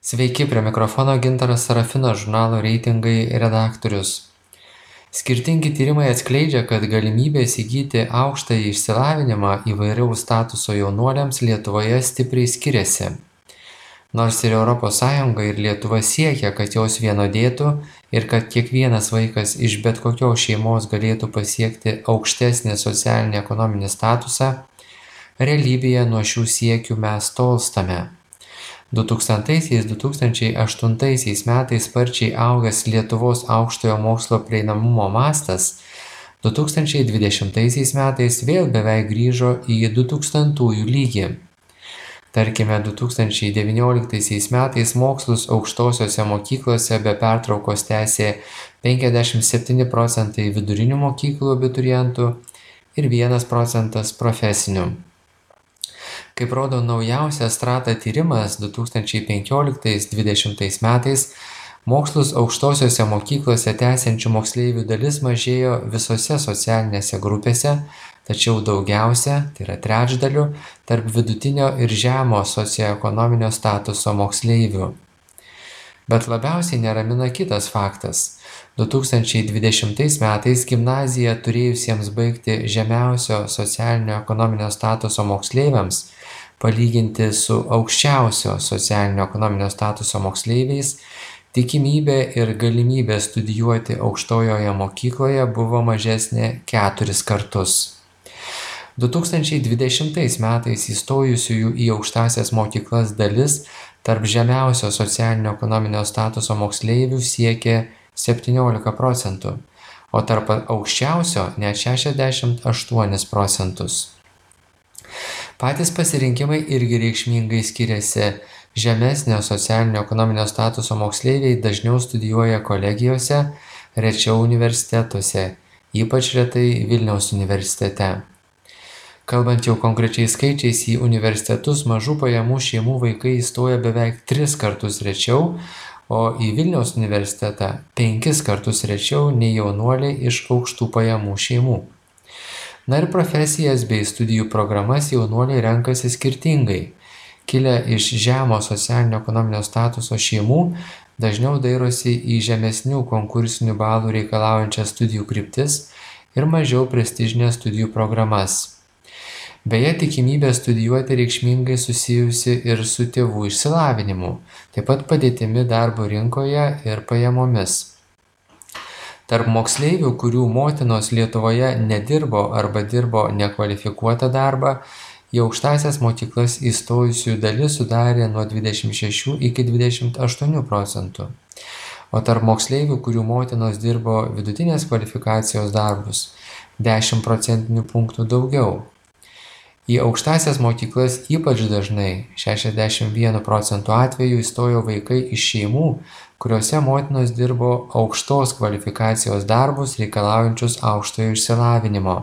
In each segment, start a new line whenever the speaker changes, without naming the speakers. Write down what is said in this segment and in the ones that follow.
Sveiki, prie mikrofono Gintaras Sarafinas, žurnalo Reitingai redaktorius. Skirtingi tyrimai atskleidžia, kad galimybės įgyti aukštąjį išsilavinimą įvairaus statuso jaunuoliams Lietuvoje stipriai skiriasi. Nors ir ES ir Lietuva siekia, kad jos vienodėtų ir kad kiekvienas vaikas iš bet kokios šeimos galėtų pasiekti aukštesnį socialinį ekonominį statusą, realybėje nuo šių siekių mes tolstame. 2000–2008 metais sparčiai augęs Lietuvos aukštojo mokslo prieinamumo mastas 2020 metais vėl beveik grįžo į 2000-ųjų lygį. Tarkime, 2019 metais mokslus aukštosiose mokyklose be pertraukos tęsė 57% vidurinių mokyklų abiturientų ir 1% profesinių. Kaip rodo naujausias Strata tyrimas, 2015–2020 metais mokslus aukštosiose mokyklose tęsiančių moksleivių dalis mažėjo visose socialinėse grupėse, tačiau daugiausia, tai yra trečdaliu, tarp vidutinio ir žemo socioekonominio statuso moksleivių. Bet labiausiai neramina kitas faktas. 2020 metais gimnaziją turėjusiems baigti žemiausio socialinio ekonominio statuso moksleiviams palyginti su aukščiausio socialinio ekonominio statuso moksleiviais, tikimybė ir galimybė studijuoti aukštojoje mokykloje buvo mažesnė 4 kartus. 2020 metais įstojusiųjų į aukštąsias mokyklas dalis tarp žemiausio socialinio ekonominio statuso moksleivių siekė 17%, o tarp aukščiausio net 68%. Patys pasirinkimai irgi reikšmingai skiriasi. Žemesnio socialinio ekonominio statuso moksleiviai dažniau studijuoja kolegijose, rečiau universitetuose, ypač retai Vilniaus universitete. Kalbant jau konkrečiais skaičiais, į universitetus mažų pajamų šeimų vaikai įstoja beveik 3 kartus rečiau, o į Vilniaus universitetą 5 kartus rečiau nei jaunuoliai iš aukštų pajamų šeimų. Na ir profesijas bei studijų programas jaunuoliai renkasi skirtingai. Kilę iš žemo socialinio ekonominio statuso šeimų, dažniau dairosi į žemesnių konkursinių balų reikalaujančias studijų kryptis ir mažiau prestižines studijų programas. Beje, tikimybė studijuoti reikšmingai susijusi ir su tėvų išsilavinimu, taip pat padėtimi darbo rinkoje ir pajamomis. Tarp moksleivių, kurių motinos Lietuvoje nedirbo arba dirbo nekvalifikuotą darbą, į aukštąsias mokyklas įstojusių dalis sudarė nuo 26 iki 28%, o tarp moksleivių, kurių motinos dirbo vidutinės kvalifikacijos darbus, 10 procentinių punktų daugiau. Į aukštąsias mokyklas ypač dažnai, 61% atvejų, įstojo vaikai iš šeimų, kuriuose motinos dirbo aukštos kvalifikacijos darbus reikalaujančius aukštojo išsilavinimo.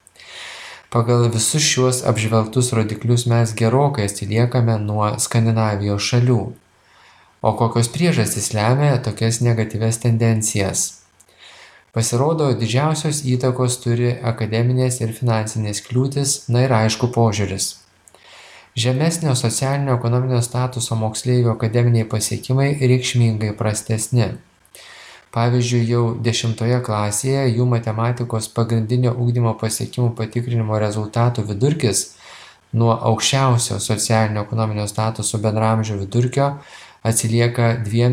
Pagal visus šiuos apžvelgtus rodiklius mes gerokai atsiliekame nuo Skandinavijos šalių. O kokios priežastys lemia tokias negatyvias tendencijas? Pasirodo, didžiausios įtakos turi akademinės ir finansinės kliūtys, na ir aišku požiūris. Žemesnio socialinio ekonominio statuso moksleivių akademiniai pasiekimai reikšmingai prastesni. Pavyzdžiui, jau 10 klasėje jų matematikos pagrindinio ugdymo pasiekimų patikrinimo rezultatų vidurkis nuo aukščiausio socialinio ekonominio statuso bendraamžių vidurkio atsilieka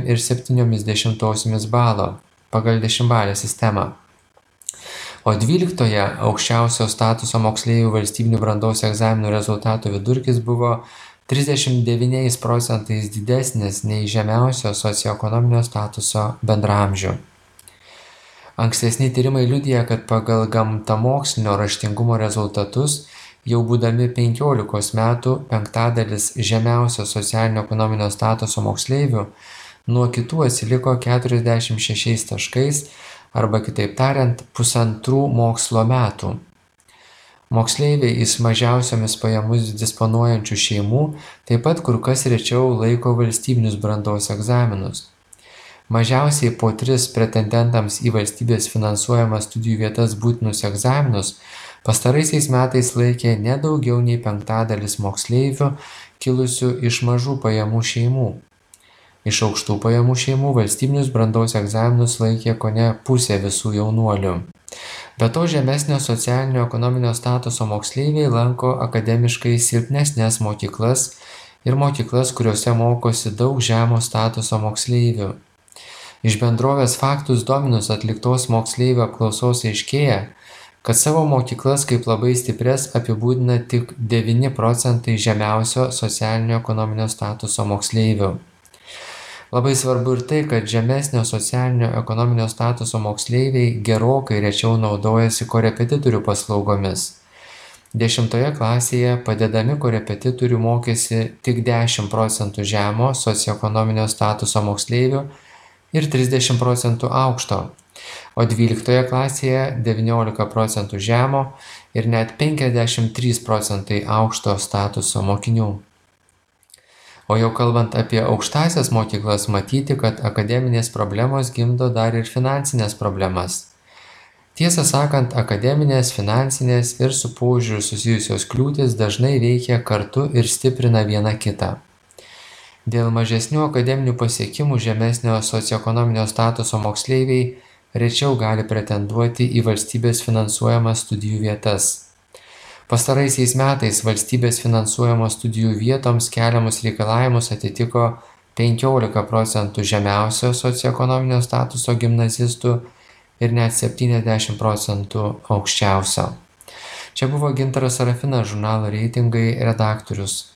2,7 balo pagal 10-balę sistemą. O 12 aukščiausio statuso moksleivių valstybinių brandos egzaminų rezultatų vidurkis buvo 39% didesnis nei žemiausio socioekonominio statuso bendraamžių. Ankstesni tyrimai liudija, kad pagal gamtamokslinio raštingumo rezultatus jau būdami 15 metų penktadalis žemiausio socialinio ekonominio statuso moksleivių nuo kitų atsiliko 46 taškais, arba kitaip tariant, 1,5 mokslo metų. Moksleiviai iš mažiausiomis pajamomis disponuojančių šeimų taip pat kur kas rečiau laiko valstybinius brandos egzaminus. Mažiausiai po 3 pretendentams į valstybės finansuojamas studijų vietas būtinus egzaminus pastaraisiais metais laikė ne daugiau nei penktadalis moksleivių kilusių iš mažų pajamų šeimų. Iš aukštų pajamų šeimų valstybinius brandos egzaminus laikė kone pusė visų jaunuolių. Be to, žemesnio socialinio ekonominio statuso moksleiviai lanko akademiškai silpnesnes mokyklas ir mokyklas, kuriuose mokosi daug žemo statuso moksleivių. Iš bendrovės Faktus Dominus atliktos moksleivių apklausos aiškėja, kad savo mokyklas kaip labai stiprias apibūdina tik 9% žemiausio socialinio ekonominio statuso moksleivių. Labai svarbu ir tai, kad žemesnio socialinio ekonominio statuso moksleiviai gerokai rečiau naudojasi korepetitorių paslaugomis. 10 klasėje padedami korepetitorių mokėsi tik 10% žemo socioekonominio statuso moksleivių ir 30% aukšto, o 12 klasėje 19% žemo ir net 53% aukšto statuso mokinių. O jau kalbant apie aukštąsias mokyklas, matyti, kad akademinės problemos gimdo dar ir finansinės problemas. Tiesą sakant, akademinės, finansinės ir su požiūriu susijusios kliūtys dažnai veikia kartu ir stiprina viena kitą. Dėl mažesnių akademinių pasiekimų žemesnio socioekonominio statuso moksleiviai rečiau gali pretenduoti į valstybės finansuojamas studijų vietas. Pastaraisiais metais valstybės finansuojamos studijų vietoms keliamus reikalavimus atitiko 15% žemiausio socioekonominio statuso gimnazistų ir net 70% aukščiausio. Čia buvo Gintaras Sarafinas, žurnalo Reitingai redaktorius.